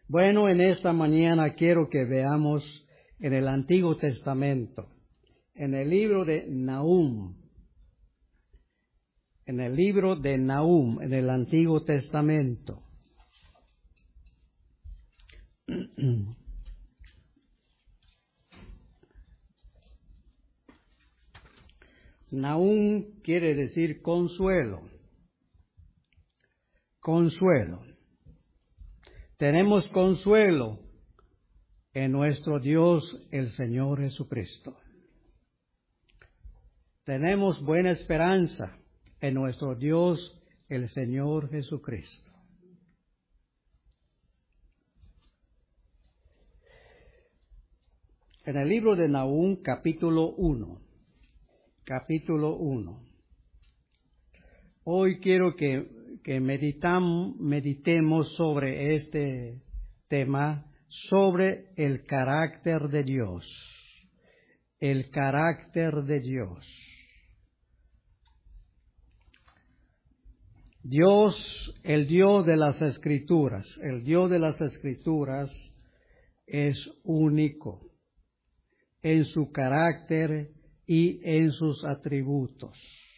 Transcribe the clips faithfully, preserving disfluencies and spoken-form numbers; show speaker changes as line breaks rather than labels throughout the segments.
Bueno, en esta mañana quiero que veamos en el Antiguo Testamento, en el libro de Nahum, en el libro de Nahum, en el Antiguo Testamento. Nahum quiere decir consuelo, consuelo. Tenemos consuelo en nuestro Dios, el Señor Jesucristo. Tenemos buena esperanza en nuestro Dios, el Señor Jesucristo. En el libro de Nahum, capítulo uno, capítulo uno. Hoy quiero que que meditam, meditemos sobre este tema, sobre el carácter de Dios, el carácter de Dios. Dios, el Dios de las Escrituras, el Dios de las Escrituras es único en su carácter y en sus atributos.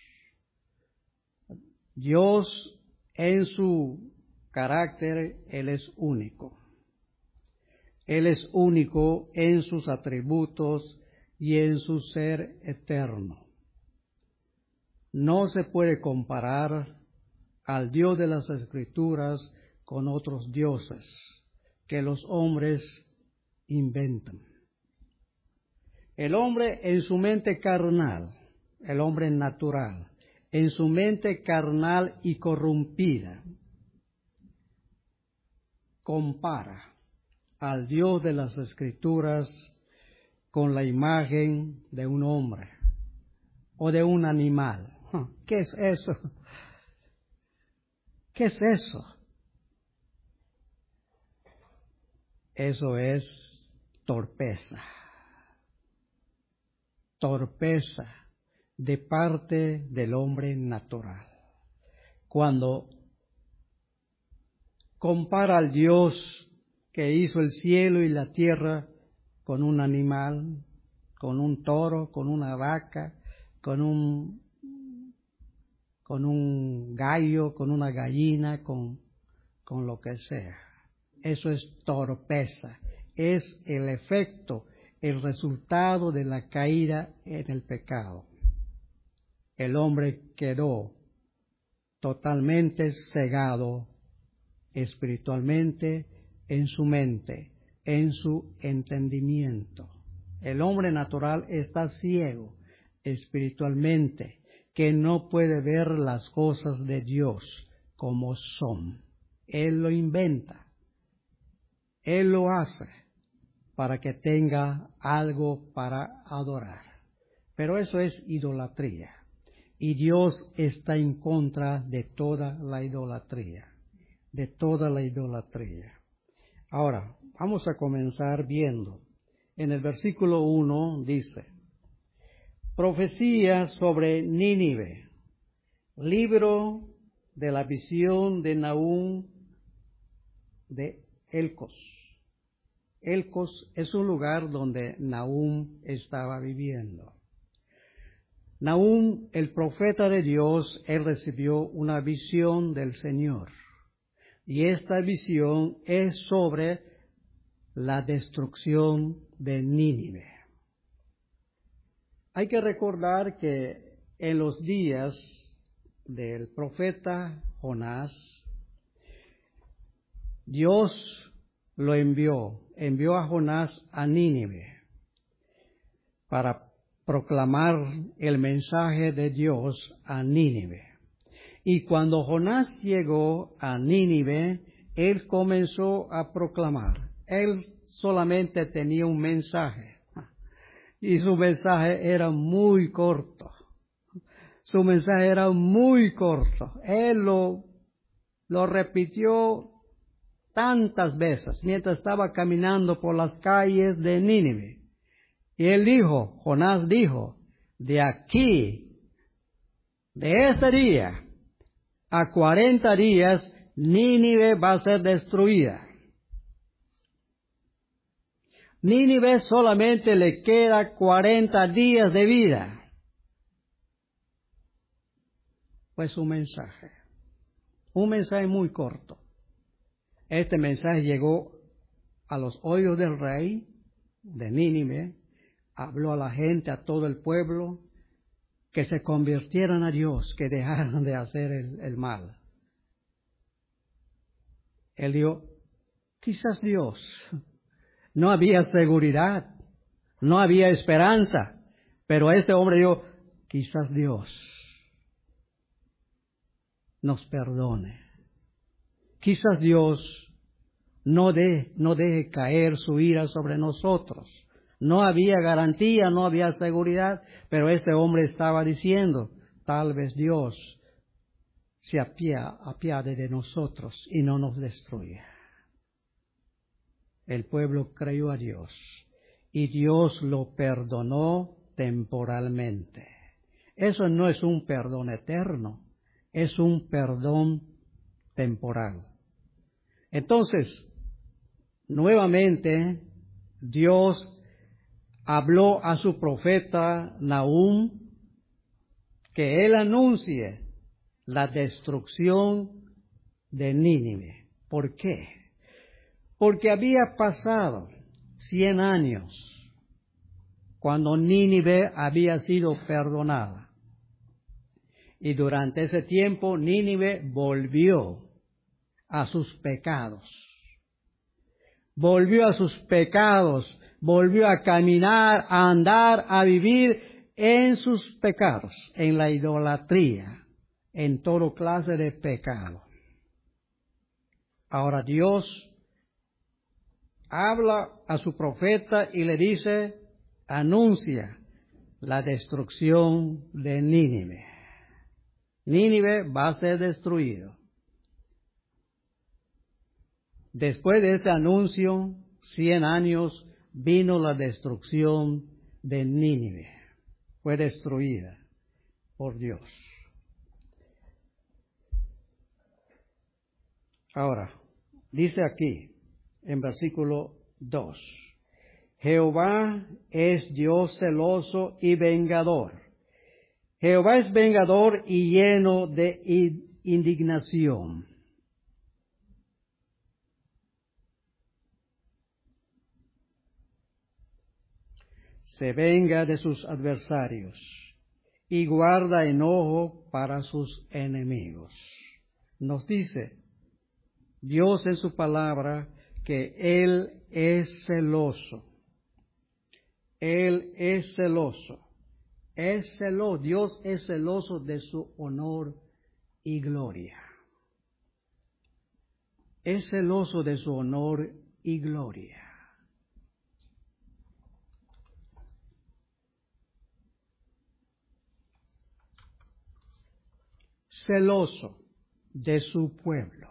Dios en su carácter, Él es único. Él es único en sus atributos y en su ser eterno. No se puede comparar al Dios de las Escrituras con otros dioses que los hombres inventan. El hombre en su mente carnal, el hombre natural, en su mente carnal y corrompida, compara al Dios de las Escrituras con la imagen de un hombre o de un animal. ¿Qué es eso? ¿Qué es eso? Eso es torpeza. Torpeza de parte del hombre natural. Cuando compara al Dios que hizo el cielo y la tierra con un animal, con un toro, con una vaca, con un, con un gallo, con una gallina, con, con lo que sea. Eso es torpeza. Es el efecto, el resultado de la caída en el pecado. El hombre quedó totalmente cegado espiritualmente en su mente, en su entendimiento. El hombre natural está ciego espiritualmente, que no puede ver las cosas de Dios como son. Él lo inventa, Él lo hace para que tenga algo para adorar. Pero eso es idolatría. Y Dios está en contra de toda la idolatría, de toda la idolatría. Ahora, vamos a comenzar viendo. En el versículo uno dice, profecía sobre Nínive, libro de la visión de Nahum de Elcos. Elcos es un lugar donde Nahum estaba viviendo. Nahum, el profeta de Dios, él recibió una visión del Señor. Y esta visión es sobre la destrucción de Nínive. Hay que recordar que en los días del profeta Jonás, Dios lo envió, envió a Jonás a Nínive para proclamar el mensaje de Dios a Nínive. Y cuando Jonás llegó a Nínive, él comenzó a proclamar. Él solamente tenía un mensaje. Y su mensaje era muy corto. Su mensaje era muy corto. Él lo, lo repitió tantas veces mientras estaba caminando por las calles de Nínive. Y él dijo, Jonás dijo, de aquí, de este día, a cuarenta días, Nínive va a ser destruida. Nínive solamente le queda cuarenta días de vida. Pues un mensaje, un mensaje muy corto. Este mensaje llegó a los oídos del rey de Nínive, habló a la gente, a todo el pueblo, que se convirtieran a Dios, que dejaran de hacer el, el mal. Él dijo, quizás Dios, no había seguridad, no había esperanza, pero este hombre dijo, quizás Dios nos perdone, quizás Dios no, de, no deje caer su ira sobre nosotros. No había garantía, no había seguridad, pero este hombre estaba diciendo, tal vez Dios se apia, apiade de nosotros y no nos destruya. El pueblo creyó a Dios y Dios lo perdonó temporalmente. Eso no es un perdón eterno, es un perdón temporal. Entonces, nuevamente, Dios habló a su profeta Nahum que él anuncie la destrucción de Nínive. ¿Por qué? Porque había pasado cien años cuando Nínive había sido perdonada. Y durante ese tiempo Nínive volvió a sus pecados. Volvió a sus pecados, volvió a caminar, a andar, a vivir en sus pecados, en la idolatría, en toda clase de pecado. Ahora Dios habla a su profeta y le dice, anuncia la destrucción de Nínive. Nínive va a ser destruido. Después de este anuncio, cien años, vino la destrucción de Nínive. Fue destruida por Dios. Ahora, dice aquí, en versículo dos, Jehová es Dios celoso y vengador. Jehová es vengador y lleno de indignación. Se venga de sus adversarios y guarda enojo para sus enemigos. Nos dice Dios en su palabra que Él es celoso. Él es celoso. Es celoso. Dios es celoso de su honor y gloria. Es celoso de su honor y gloria. Celoso de su pueblo.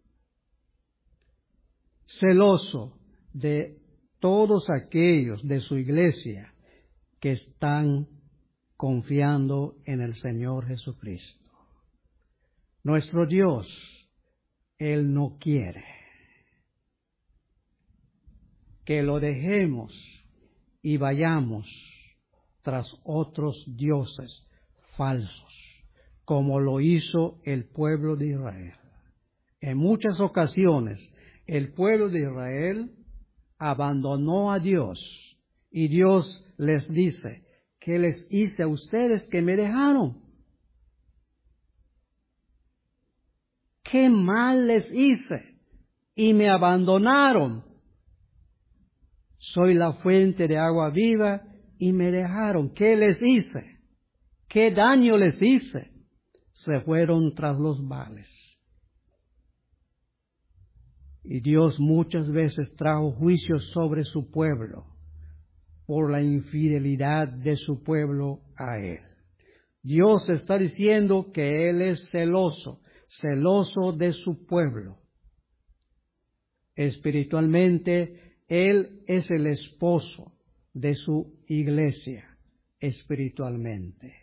Celoso de todos aquellos de su iglesia que están confiando en el Señor Jesucristo. Nuestro Dios, Él no quiere que lo dejemos y vayamos tras otros dioses falsos, como lo hizo el pueblo de Israel. En muchas ocasiones, el pueblo de Israel abandonó a Dios y Dios les dice, ¿qué les hice a ustedes que me dejaron? ¿Qué mal les hice? Y me abandonaron. Soy la fuente de agua viva y me dejaron. ¿Qué les hice? ¿Qué daño les hice? Se fueron tras los Baales. Y Dios muchas veces trajo juicios sobre su pueblo por la infidelidad de su pueblo a Él. Dios está diciendo que Él es celoso, celoso de su pueblo. Espiritualmente, Él es el esposo de su iglesia, espiritualmente.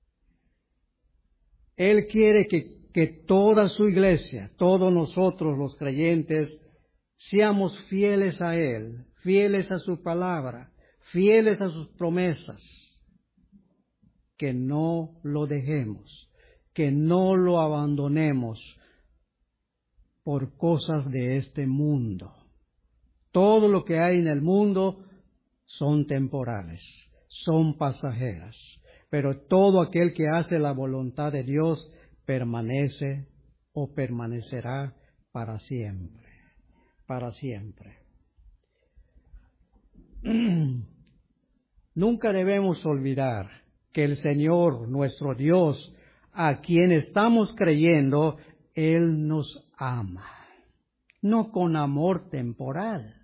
Él quiere que, que toda su iglesia, todos nosotros los creyentes, seamos fieles a Él, fieles a su palabra, fieles a sus promesas, que no lo dejemos, que no lo abandonemos por cosas de este mundo. Todo lo que hay en el mundo son temporales, son pasajeras, pero todo aquel que hace la voluntad de Dios permanece o permanecerá para siempre, para siempre. Nunca debemos olvidar que el Señor, nuestro Dios, a quien estamos creyendo, Él nos ama, no con amor temporal,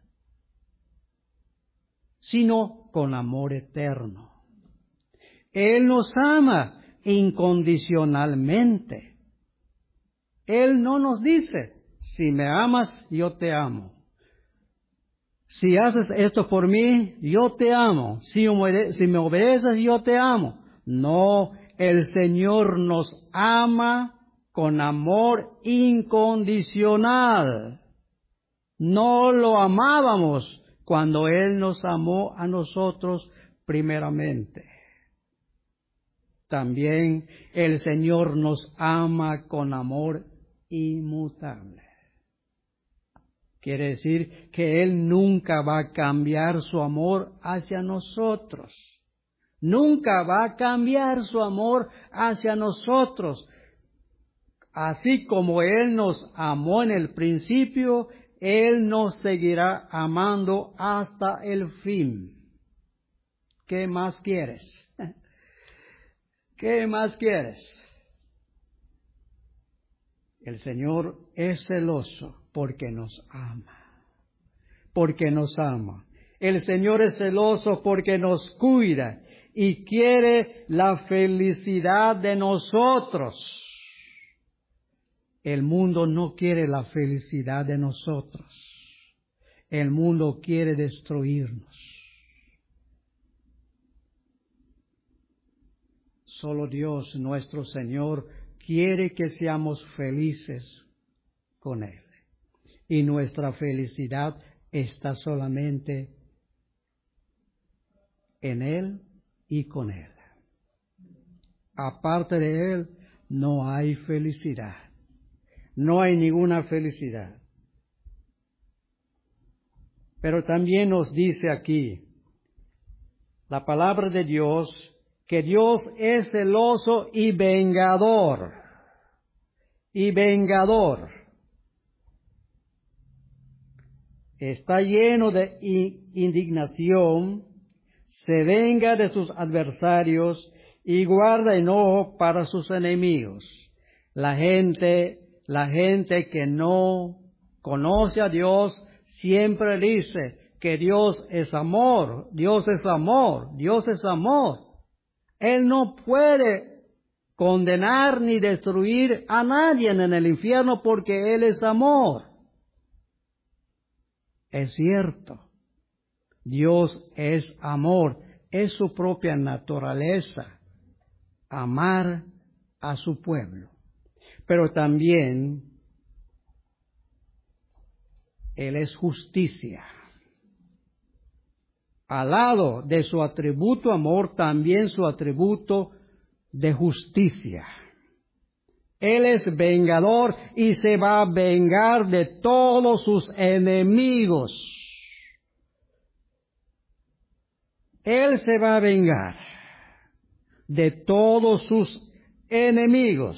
sino con amor eterno. Él nos ama incondicionalmente. Él no nos dice, si me amas, yo te amo. Si haces esto por mí, yo te amo. Si obede- si me obedeces, yo te amo. No, el Señor nos ama con amor incondicional. No lo amábamos cuando Él nos amó a nosotros primeramente. También el Señor nos ama con amor inmutable. Quiere decir que Él nunca va a cambiar su amor hacia nosotros. Nunca va a cambiar su amor hacia nosotros. Así como Él nos amó en el principio, Él nos seguirá amando hasta el fin. ¿Qué más quieres? ¿Qué más quieres? El Señor es celoso porque nos ama. Porque nos ama. El Señor es celoso porque nos cuida y quiere la felicidad de nosotros. El mundo no quiere la felicidad de nosotros. El mundo quiere destruirnos. Solo Dios, nuestro Señor, quiere que seamos felices con Él. Y nuestra felicidad está solamente en Él y con Él. Aparte de Él, no hay felicidad. No hay ninguna felicidad. Pero también nos dice aquí la palabra de Dios que Dios es celoso y vengador. Y vengador. Está lleno de indignación, se venga de sus adversarios y guarda enojo para sus enemigos. La gente, la gente que no conoce a Dios siempre dice que Dios es amor, Dios es amor, Dios es amor. Él no puede condenar ni destruir a nadie en el infierno porque Él es amor. Es cierto, Dios es amor, es su propia naturaleza, amar a su pueblo. Pero también Él es justicia. Al lado de su atributo amor, también su atributo de justicia. Él es vengador y se va a vengar de todos sus enemigos. Él se va a vengar de todos sus enemigos.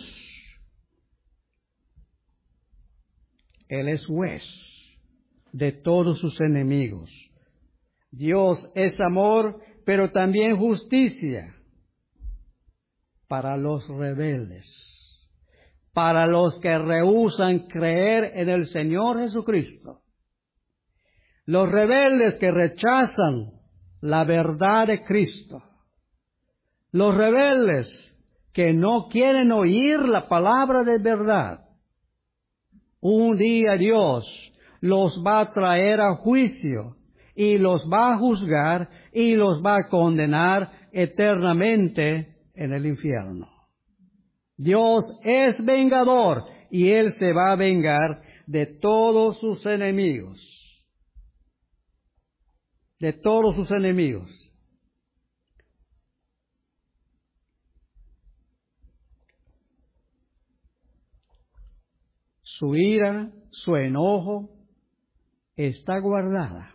Él es juez de todos sus enemigos. Dios es amor, pero también justicia para los rebeldes, para los que rehúsan creer en el Señor Jesucristo. Los rebeldes que rechazan la verdad de Cristo. Los rebeldes que no quieren oír la palabra de verdad. Un día Dios los va a traer a juicio y los va a juzgar y los va a condenar eternamente en el infierno. Dios es vengador y Él se va a vengar de todos sus enemigos. De todos sus enemigos. Su ira, su enojo, está guardada.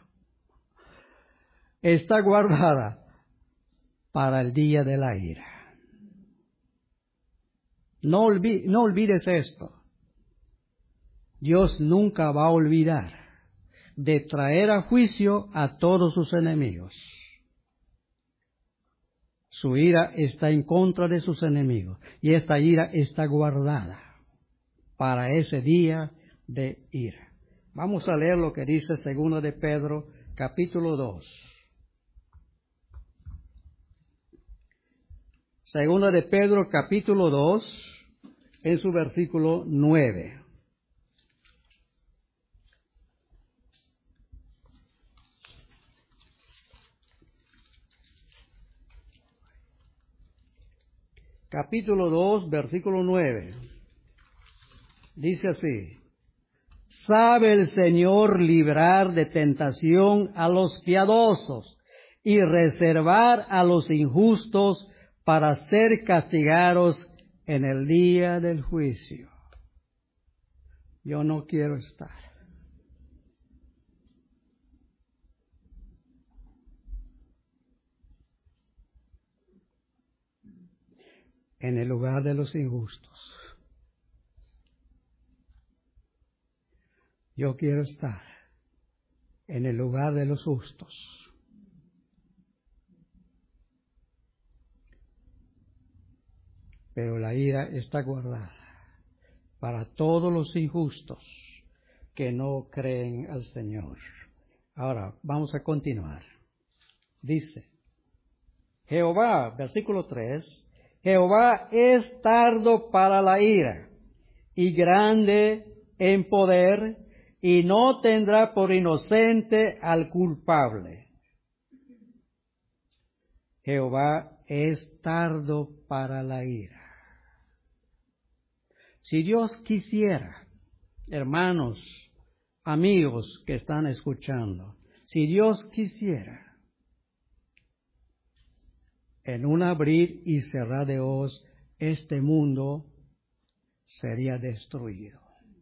Está guardada para el día de la ira. No, olvi- no olvides esto. Dios nunca va a olvidar de traer a juicio a todos sus enemigos. Su ira está en contra de sus enemigos y esta ira está guardada para ese día de ira. Vamos a leer lo que dice Segunda de Pedro, capítulo dos. Segunda de Pedro, capítulo dos, en su versículo nueve. Capítulo dos, versículo nueve. Dice así: sabe el Señor librar de tentación a los piadosos y reservar a los injustos para ser castigados en el día del juicio. Yo no quiero estar en el lugar de los injustos. Yo quiero estar en el lugar de los justos. Pero la ira está guardada para todos los injustos que no creen al Señor. Ahora, vamos a continuar. Dice, Jehová, versículo tres, Jehová es tardo para la ira y grande en poder, y no tendrá por inocente al culpable. Jehová es tardo para la ira. Si Dios quisiera, hermanos, amigos que están escuchando, si Dios quisiera, en un abrir y cerrar de ojos, este mundo sería destruido.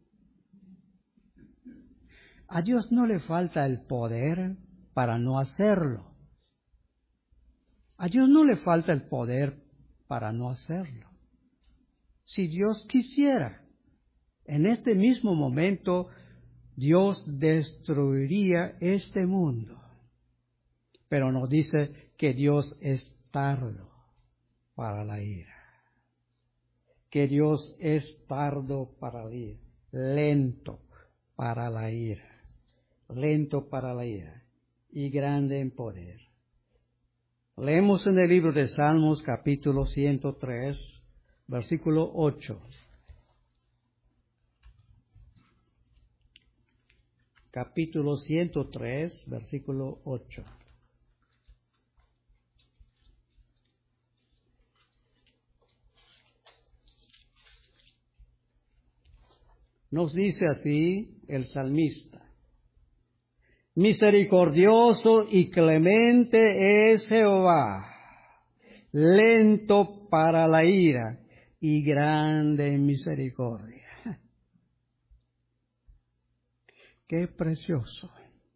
A Dios no le falta el poder para no hacerlo. A Dios no le falta el poder para no hacerlo. Si Dios quisiera, en este mismo momento, Dios destruiría este mundo. Pero nos dice que Dios es tardo para la ira. Que Dios es tardo para la ira. Lento para la ira. Lento para la ira. Y grande en poder. Leemos en el libro de Salmos, capítulo ciento tres, versículo ocho. Capítulo ciento tres, versículo ocho. Nos dice así el salmista: misericordioso y clemente es Jehová, lento para la ira y grande en misericordia. Qué precioso,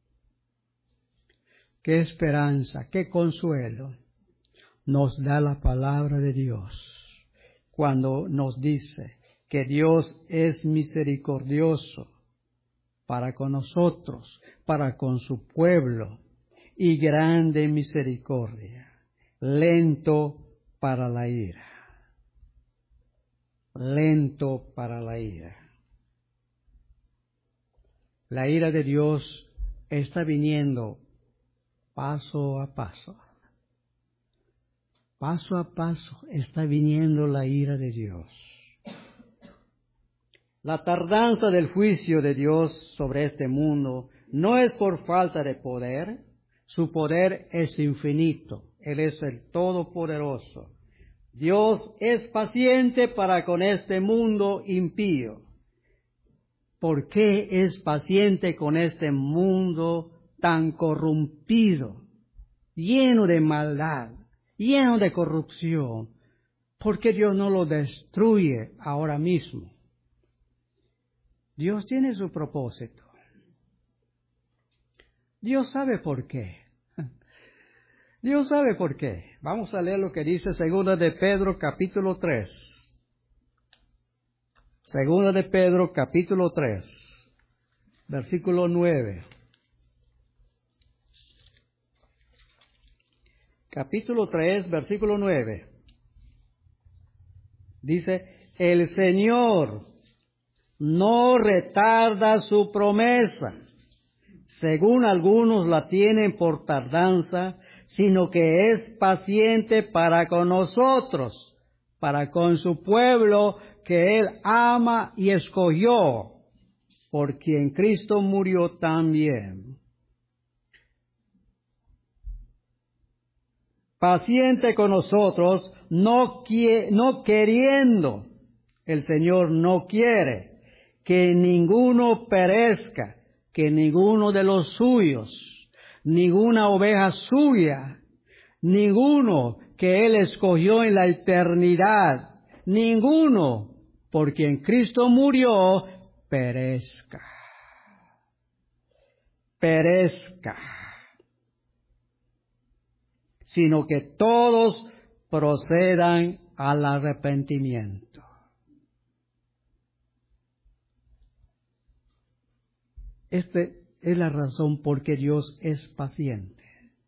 qué esperanza, qué consuelo nos da la palabra de Dios cuando nos dice que Dios es misericordioso para con nosotros, para con su pueblo, y grande en misericordia, lento para la ira, lento para la ira. La ira de Dios está viniendo paso a paso. Paso a paso está viniendo la ira de Dios. La tardanza del juicio de Dios sobre este mundo no es por falta de poder. Su poder es infinito. Él es el Todopoderoso. Dios es paciente para con este mundo impío. ¿Por qué es paciente con este mundo tan corrompido, lleno de maldad, lleno de corrupción? ¿Por qué Dios no lo destruye ahora mismo? Dios tiene su propósito. Dios sabe por qué. Dios sabe por qué. Vamos a leer lo que dice Segunda de Pedro, capítulo tres. Segunda de Pedro, capítulo tres, versículo nueve. Capítulo tres, versículo nueve. Dice, el Señor no retarda su promesa, según algunos la tienen por tardanza, sino que es paciente para con nosotros, para con su pueblo que Él ama y escogió, por quien Cristo murió también. Paciente con nosotros, no, qui- no queriendo, el Señor no quiere que ninguno perezca, que ninguno de los suyos, ninguna oveja suya, ninguno que Él escogió en la eternidad, ninguno por quien Cristo murió, perezca. Perezca. Sino que todos procedan al arrepentimiento. Esta es la razón por que Dios es paciente.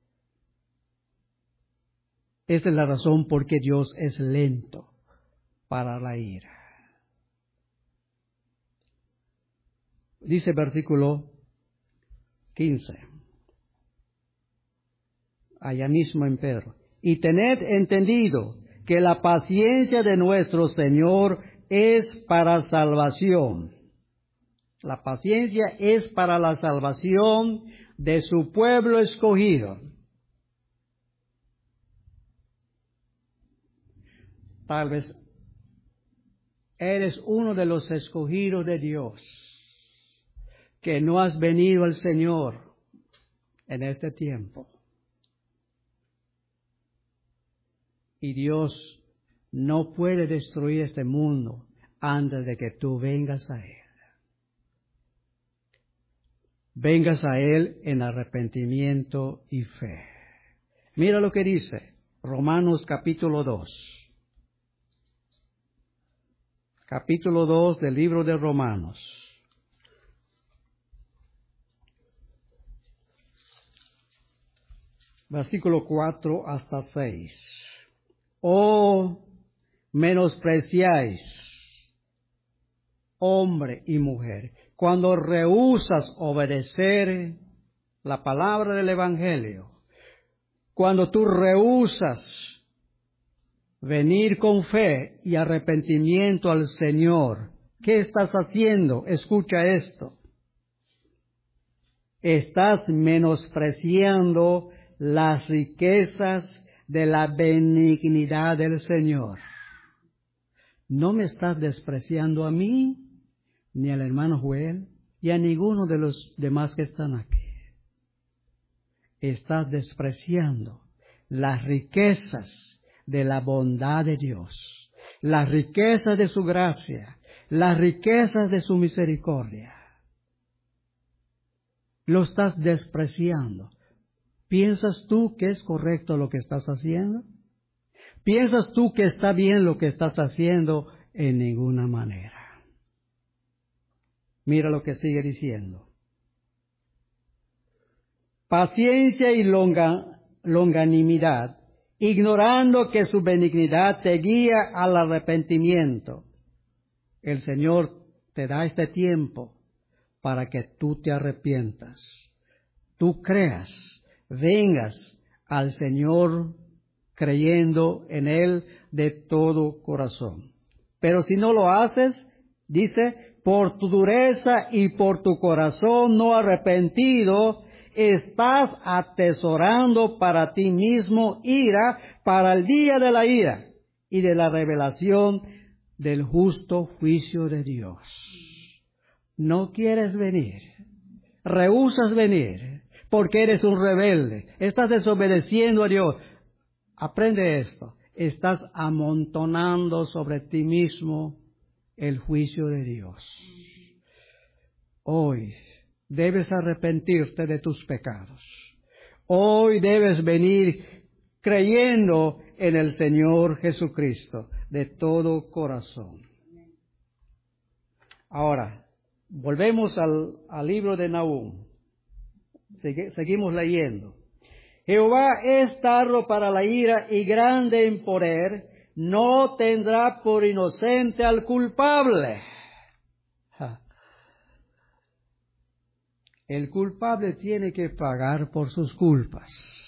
Esta es la razón por que Dios es lento para la ira. Dice versículo quince. Allá mismo en Pedro. Y tened entendido que la paciencia de nuestro Señor es para salvación. La paciencia es para la salvación de su pueblo escogido. Tal vez eres uno de los escogidos de Dios, que no has venido al Señor en este tiempo. Y Dios no puede destruir este mundo antes de que tú vengas a Él. Vengas a Él en arrepentimiento y fe. Mira lo que dice Romanos capítulo dos. Capítulo dos del libro de Romanos. Versículo cuatro hasta seis. Oh, menospreciáis, hombre y mujer, cuando rehusas obedecer la palabra del Evangelio, cuando tú rehusas venir con fe y arrepentimiento al Señor, ¿qué estás haciendo? Escucha esto. Estás menospreciando las riquezas de la benignidad del Señor. No me estás despreciando a mí, ni al hermano Joel, y a ninguno de los demás que están aquí. Estás despreciando las riquezas de la bondad de Dios, las riquezas de su gracia, las riquezas de su misericordia. Lo estás despreciando. ¿Piensas tú que es correcto lo que estás haciendo? ¿Piensas tú que está bien lo que estás haciendo? En ninguna manera. Mira lo que sigue diciendo. Paciencia y longa, longanimidad, ignorando que su benignidad te guía al arrepentimiento. El Señor te da este tiempo para que tú te arrepientas, tú creas, vengas al Señor creyendo en Él de todo corazón. Pero si no lo haces, dice, por tu dureza y por tu corazón no arrepentido, estás atesorando para ti mismo ira para el día de la ira y de la revelación del justo juicio de Dios. no quieres venir, rehusas venir, porque eres un rebelde, estás desobedeciendo a Dios. Aprende esto, estás amontonando sobre ti mismo el juicio de Dios. Hoy debes arrepentirte de tus pecados. Hoy debes venir creyendo en el Señor Jesucristo de todo corazón. Ahora, volvemos al, al libro de Nahum. Sigue, seguimos leyendo. Jehová es tardo para la ira y grande en poder, no tendrá por inocente al culpable. Ja. El culpable tiene que pagar por sus culpas.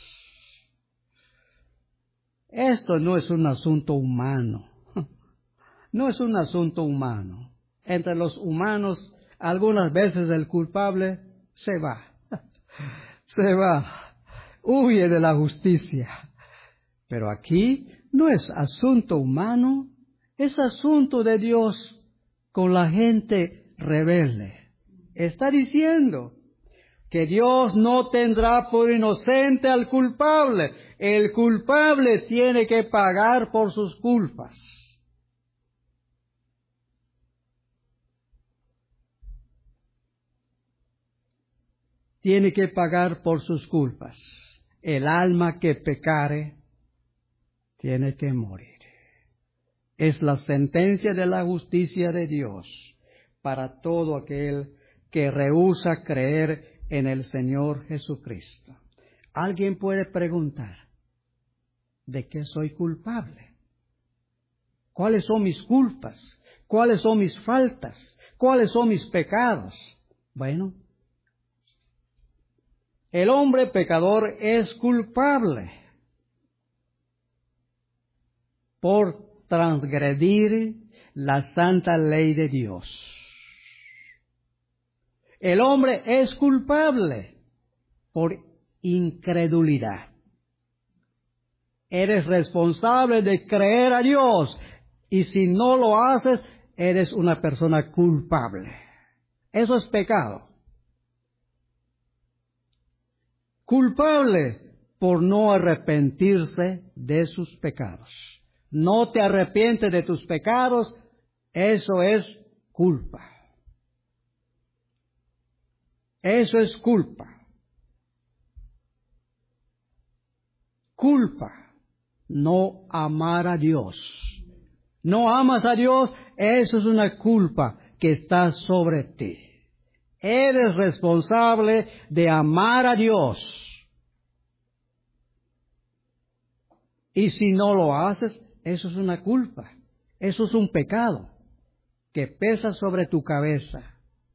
Esto no es un asunto humano. No es un asunto humano. Entre los humanos, algunas veces el culpable se va. Se va. Huye de la justicia. Pero aquí no es asunto humano, es asunto de Dios con la gente rebelde. Está diciendo que Dios no tendrá por inocente al culpable. El culpable tiene que pagar por sus culpas. Tiene que pagar por sus culpas. El alma que pecare tiene que morir. Es la sentencia de la justicia de Dios para todo aquel que rehúsa creer en el Señor Jesucristo. Alguien puede preguntar, ¿de qué soy culpable? ¿Cuáles son mis culpas? ¿Cuáles son mis faltas? ¿Cuáles son mis pecados? Bueno, el hombre pecador es culpable por transgredir la santa ley de Dios. El hombre es culpable por incredulidad. Eres responsable de creer a Dios y si no lo haces, eres una persona culpable. Eso es pecado. Culpable por no arrepentirse de sus pecados. No te arrepientes de tus pecados, eso es culpa. Eso es culpa. Culpa, no amar a Dios. No amas a Dios, eso es una culpa que está sobre ti. Eres responsable de amar a Dios. Y si no lo haces, eso es una culpa. Eso es un pecado que pesa sobre tu cabeza.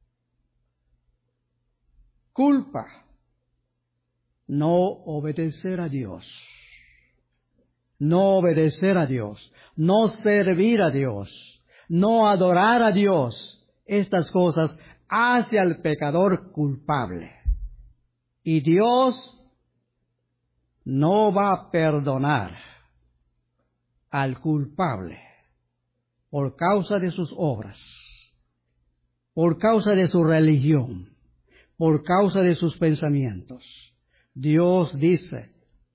Culpa, no obedecer a Dios. No obedecer a Dios. No servir a Dios. No adorar a Dios. Estas cosas hace al pecador culpable. Y Dios no va a perdonar al culpable por causa de sus obras, por causa de su religión, por causa de sus pensamientos. Dios dice,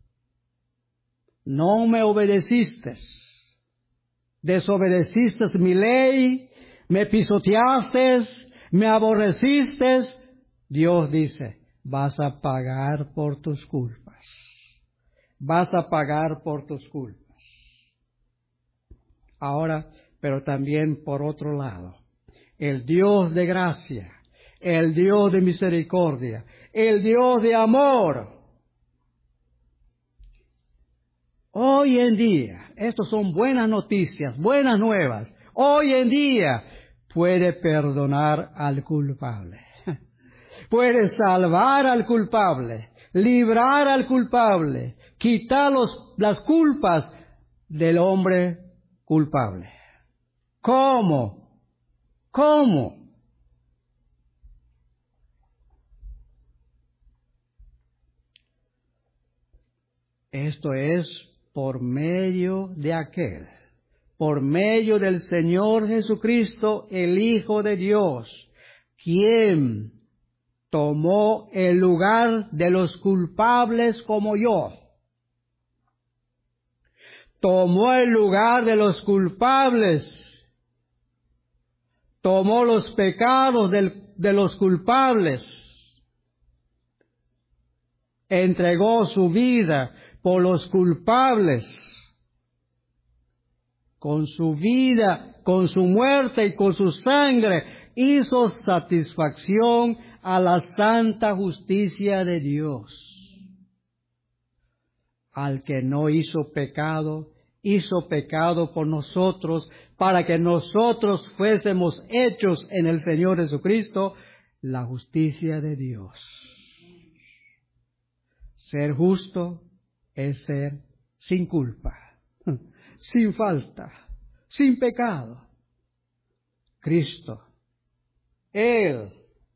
no me obedeciste, desobedeciste mi ley, me pisoteaste, me aborreciste. Dios dice, vas a pagar por tus culpas. Vas a pagar por tus culpas. Ahora, pero también por otro lado, el Dios de gracia, el Dios de misericordia, el Dios de amor. Hoy en día, estas son buenas noticias, buenas nuevas. Hoy en día puede perdonar al culpable. Puede salvar al culpable, librar al culpable, quitar los, las culpas del hombre culpable. ¿Cómo? ¿Cómo? Esto es por medio de aquel, por medio del Señor Jesucristo, el Hijo de Dios, quien tomó el lugar de los culpables como yo. Tomó el lugar de los culpables. Tomó los pecados del, de los culpables. Entregó su vida por los culpables. Con su vida, con su muerte y con su sangre, hizo satisfacción a la santa justicia de Dios. Al que no hizo pecado, hizo pecado por nosotros, para que nosotros fuésemos hechos en el Señor Jesucristo la justicia de Dios. Ser justo es ser sin culpa, sin falta, sin pecado. Cristo, Él,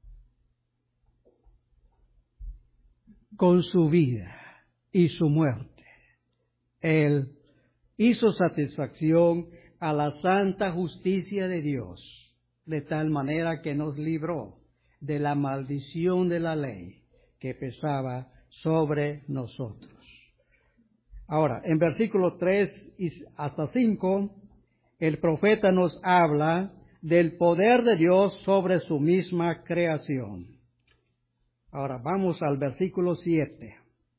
con su vida y su muerte, Él hizo satisfacción a la santa justicia de Dios, de tal manera que nos libró de la maldición de la ley que pesaba sobre nosotros. Ahora, en versículos tres hasta cinco, el profeta nos habla del poder de Dios sobre su misma creación. Ahora, vamos al versículo siete.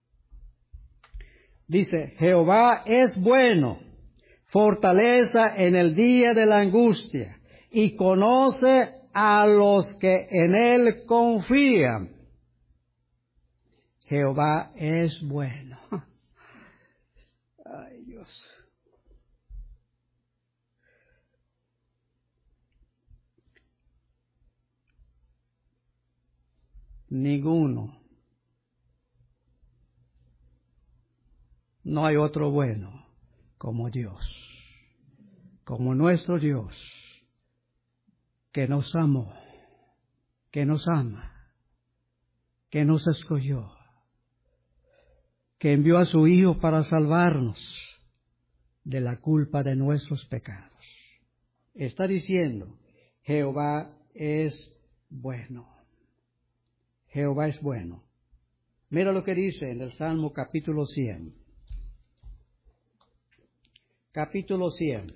Dice, Jehová es bueno, fortaleza en el día de la angustia, y conoce a los que en él confían. Jehová es bueno. Ay, Dios. Ninguno. No hay otro bueno como Dios, como nuestro Dios, que nos amó, que nos ama, que nos escogió, que envió a su Hijo para salvarnos de la culpa de nuestros pecados. Está diciendo, Jehová es bueno. Jehová es bueno. Mira lo que dice en el Salmo capítulo cien. Capítulo cien.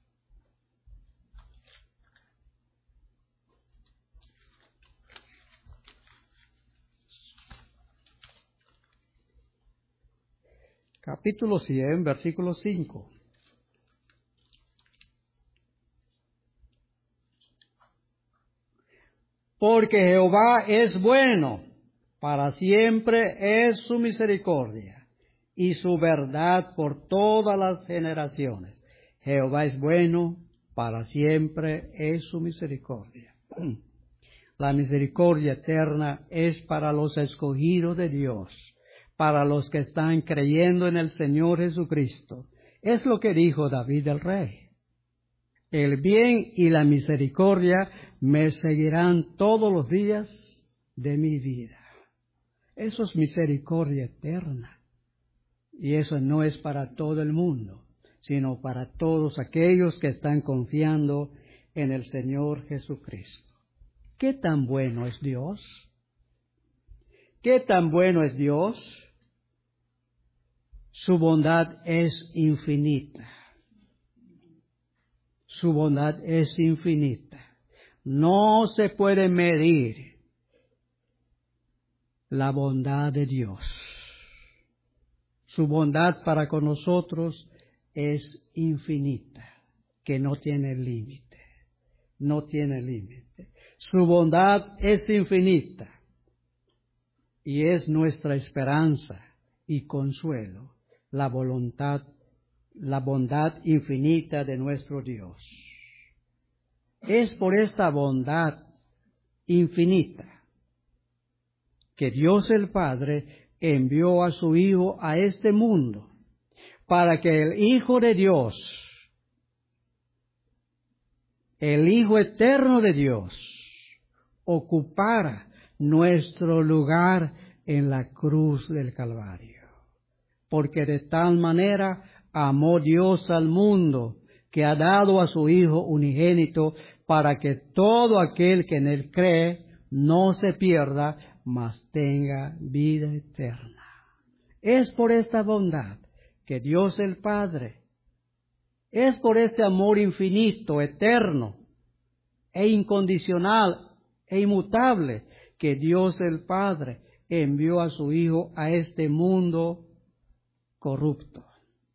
Capítulo cien, versículo cinco. Porque Jehová es bueno, para siempre es su misericordia, y su verdad por todas las generaciones. Jehová es bueno, para siempre es su misericordia. La misericordia eterna es para los escogidos de Dios, para los que están creyendo en el Señor Jesucristo. Es lo que dijo David el rey. El bien y la misericordia me seguirán todos los días de mi vida. Eso es misericordia eterna. Y eso no es para todo el mundo, sino para todos aquellos que están confiando en el Señor Jesucristo. ¿Qué tan bueno es Dios? ¿Qué tan bueno es Dios? Su bondad es infinita. Su bondad es infinita. No se puede medir la bondad de Dios. Su bondad para con nosotros es infinita, que no tiene límite. No tiene límite. Su bondad es infinita y es nuestra esperanza y consuelo, la voluntad la bondad infinita de nuestro Dios. Es por esta bondad infinita que Dios el Padre envió a su Hijo a este mundo, para que el Hijo de Dios, el Hijo eterno de Dios, ocupara nuestro lugar en la cruz del Calvario. Porque de tal manera amó Dios al mundo, que ha dado a su Hijo unigénito, para que todo aquel que en él cree no se pierda, mas tenga vida eterna. Es por esta bondad que Dios el Padre, es por este amor infinito, eterno e incondicional e inmutable, que Dios el Padre envió a su Hijo a este mundo corrupto,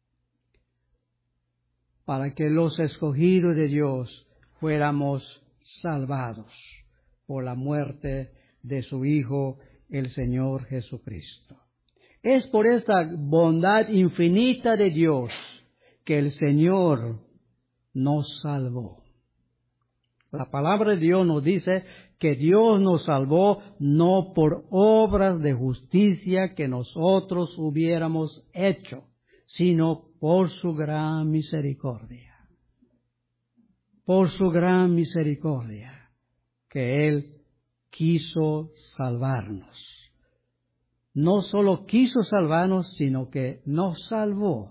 para que los escogidos de Dios fuéramos salvados por la muerte de su Hijo, el Señor Jesucristo. Es por esta bondad infinita de Dios que el Señor nos salvó. La palabra de Dios nos dice que Dios nos salvó no por obras de justicia que nosotros hubiéramos hecho, sino por su gran misericordia. Por su gran misericordia, que Él quiso salvarnos. No solo quiso salvarnos, sino que nos salvó.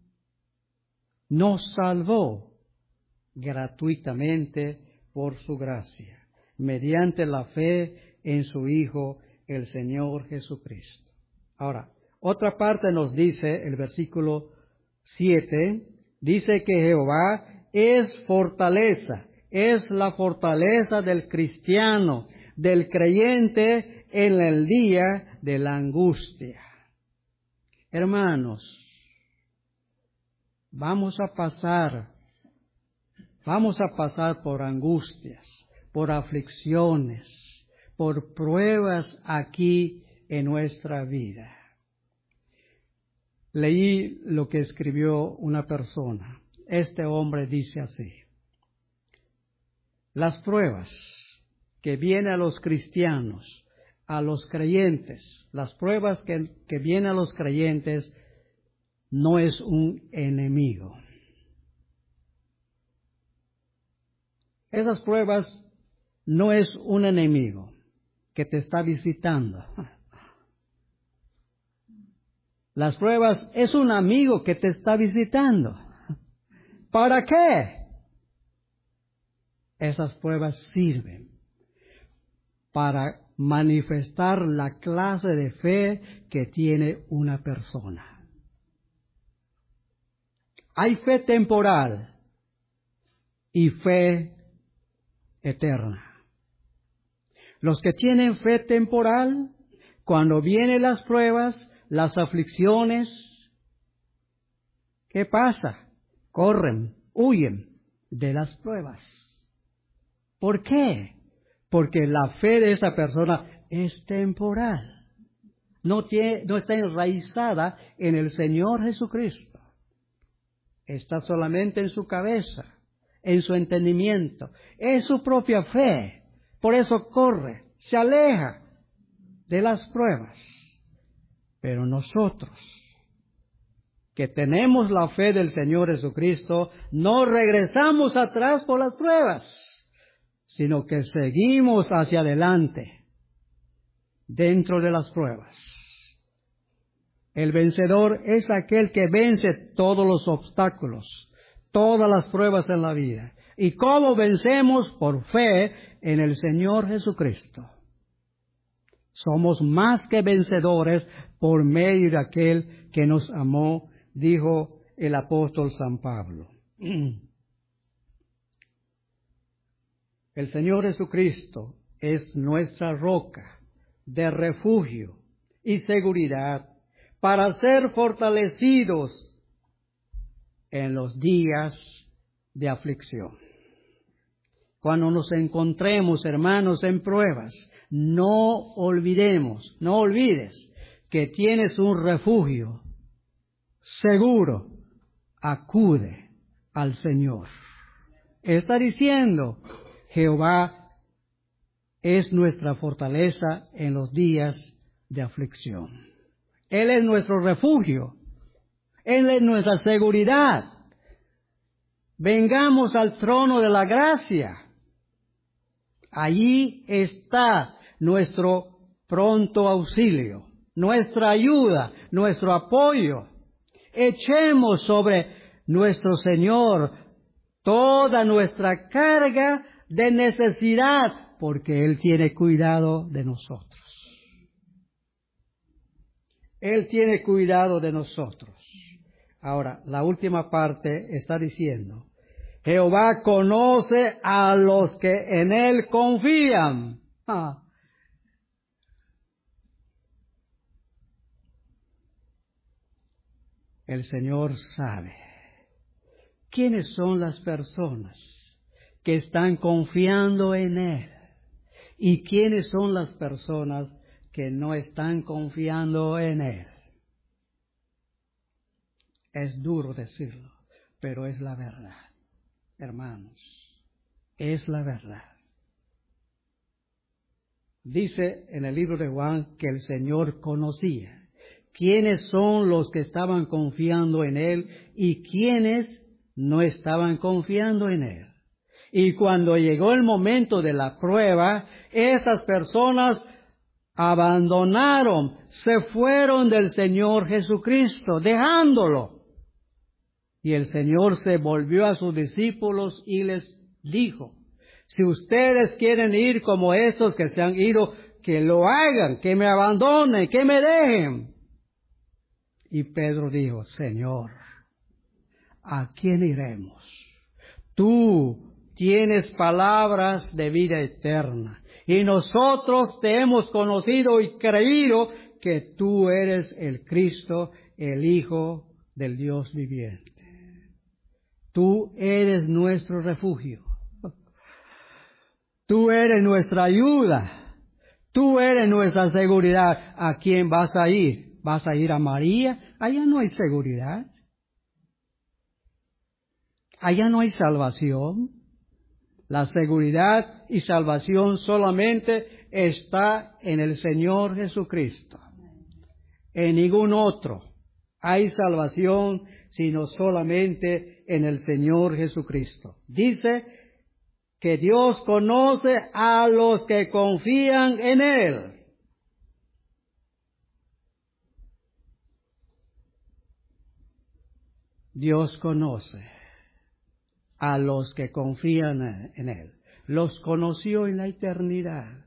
Nos salvó gratuitamente por su gracia, mediante la fe en su Hijo, el Señor Jesucristo. Ahora, otra parte nos dice, el versículo siete, dice que Jehová es fortaleza, es la fortaleza del cristiano, del creyente en el día de la angustia. Hermanos, vamos a pasar, vamos a pasar por angustias, por aflicciones, por pruebas aquí en nuestra vida. Leí lo que escribió una persona. Este hombre dice así: las pruebas que vienen a los cristianos, a los creyentes, las pruebas que, que vienen a los creyentes, no es un enemigo. Esas pruebas no es un enemigo que te está visitando. Las pruebas es un amigo que te está visitando. ¿Para qué? Esas pruebas sirven para manifestar la clase de fe que tiene una persona. Hay fe temporal y fe eterna. Los que tienen fe temporal, cuando vienen las pruebas, las aflicciones, ¿qué pasa? Corren, huyen de las pruebas. ¿Por qué? Porque la fe de esa persona es temporal. No, tiene, no está enraizada en el Señor Jesucristo. Está solamente en su cabeza, en su entendimiento. Es su propia fe. Por eso corre, se aleja de las pruebas. Pero nosotros, que tenemos la fe del Señor Jesucristo, no regresamos atrás por las pruebas, sino que seguimos hacia adelante, dentro de las pruebas. El vencedor es aquel que vence todos los obstáculos, todas las pruebas en la vida. ¿Y cómo vencemos? Por fe en el Señor Jesucristo. Somos más que vencedores por medio de aquel que nos amó, dijo el apóstol San Pablo. El Señor Jesucristo es nuestra roca de refugio y seguridad para ser fortalecidos en los días de aflicción. Cuando nos encontremos, hermanos, en pruebas, no olvidemos, no olvides que tienes un refugio seguro. Acude al Señor. Está diciendo, Jehová es nuestra fortaleza en los días de aflicción. Él es nuestro refugio. Él es nuestra seguridad. Vengamos al trono de la gracia. Allí está nuestro pronto auxilio, nuestra ayuda, nuestro apoyo. Echemos sobre nuestro Señor toda nuestra carga de necesidad, porque Él tiene cuidado de nosotros. Él tiene cuidado de nosotros. Ahora, la última parte está diciendo, Jehová conoce a los que en Él confían. Ah. El Señor sabe quiénes son las personas que están confiando en Él y quiénes son las personas que no están confiando en Él. Es duro decirlo, pero es la verdad, hermanos, es la verdad. Dice en el libro de Juan que el Señor conocía quiénes son los que estaban confiando en Él y quiénes no estaban confiando en Él. Y cuando llegó el momento de la prueba, esas personas abandonaron, se fueron del Señor Jesucristo, dejándolo. Y el Señor se volvió a sus discípulos y les dijo, si ustedes quieren ir como estos que se han ido, que lo hagan, que me abandonen, que me dejen. Y Pedro dijo, Señor, ¿a quién iremos? Tú tienes palabras de vida eterna, y nosotros te hemos conocido y creído que tú eres el Cristo, el Hijo del Dios viviente. Tú eres nuestro refugio. Tú eres nuestra ayuda. Tú eres nuestra seguridad. ¿A quién vas a ir? ¿Vas a ir a María? Allá no hay seguridad. Allá no hay salvación. La seguridad y salvación solamente está en el Señor Jesucristo. En ningún otro hay salvación sino solamente en el Señor Jesucristo. Dice que Dios conoce a los que confían en Él. Dios conoce a los que confían en Él. Los conoció en la eternidad.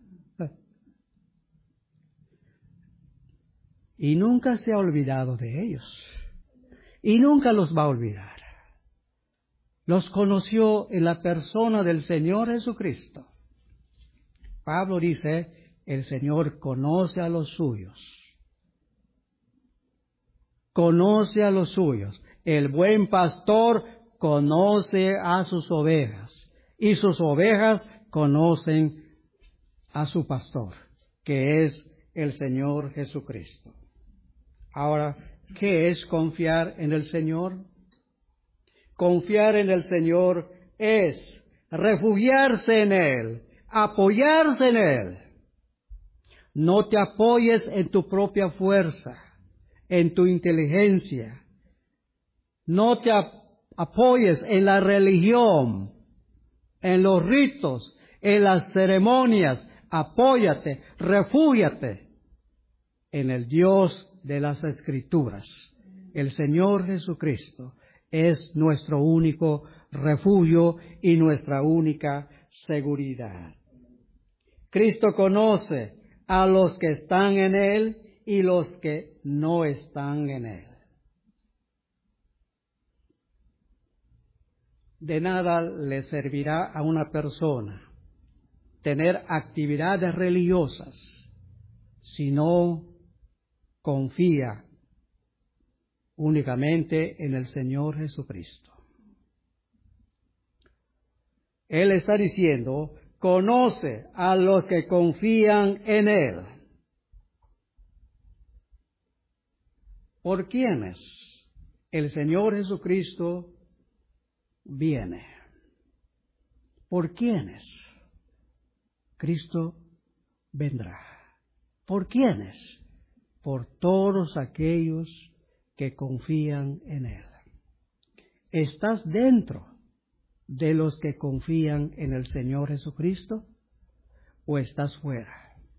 Y nunca se ha olvidado de ellos. Y nunca los va a olvidar. Los conoció en la persona del Señor Jesucristo. Pablo dice, el Señor conoce a los suyos. Conoce a los suyos. El buen pastor conoce a sus ovejas. Y sus ovejas conocen a su pastor, que es el Señor Jesucristo. Ahora, ¿qué es confiar en el Señor? Confiar en el Señor es refugiarse en Él, apoyarse en Él. No te apoyes en tu propia fuerza, en tu inteligencia. No te apoyes en la religión, en los ritos, en las ceremonias. Apóyate, refúgiate en el Dios de las Escrituras. El Señor Jesucristo es nuestro único refugio y nuestra única seguridad. Cristo conoce a los que están en Él y los que no están en Él. De nada le servirá a una persona tener actividades religiosas si no confía únicamente en el Señor Jesucristo. Él está diciendo, conoce a los que confían en Él. ¿Por quiénes el Señor Jesucristo viene? ¿Por quiénes Cristo vendrá? ¿Por quiénes? Por todos aquellos que confían en Él. ¿Estás dentro de los que confían en el Señor Jesucristo o estás fuera?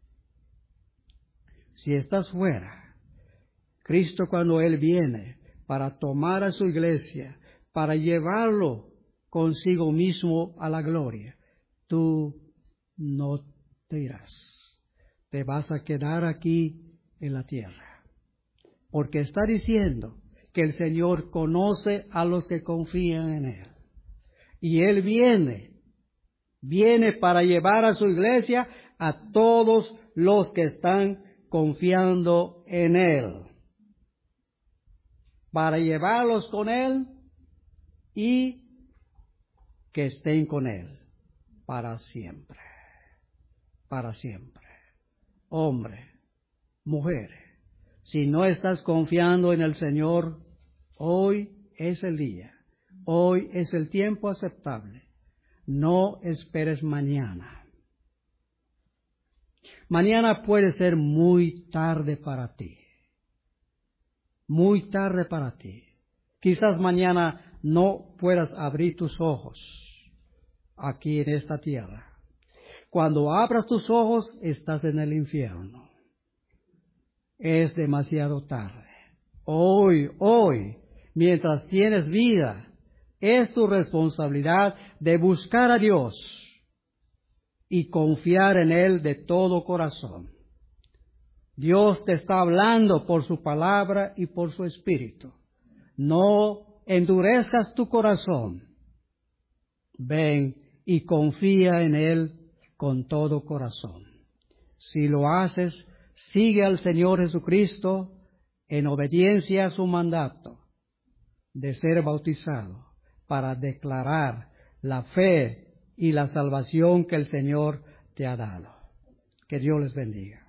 Si estás fuera, Cristo cuando Él viene para tomar a su iglesia, para llevarlo consigo mismo a la gloria, tú no te irás. Te vas a quedar aquí en la tierra. Porque está diciendo que el Señor conoce a los que confían en Él. Y Él viene, viene para llevar a su iglesia a todos los que están confiando en Él. Para llevarlos con Él y que estén con Él para siempre. Para siempre. Hombre, mujer, si no estás confiando en el Señor, hoy es el día. Hoy es el tiempo aceptable. No esperes mañana. Mañana puede ser muy tarde para ti. Muy tarde para ti. Quizás mañana no puedas abrir tus ojos aquí en esta tierra. Cuando abras tus ojos, estás en el infierno. Es demasiado tarde. Hoy, hoy, mientras tienes vida, es tu responsabilidad de buscar a Dios y confiar en Él de todo corazón. Dios te está hablando por su palabra y por su espíritu. No endurezcas tu corazón. Ven y confía en Él con todo corazón. Si lo haces, sigue al Señor Jesucristo en obediencia a su mandato de ser bautizado para declarar la fe y la salvación que el Señor te ha dado. Que Dios les bendiga.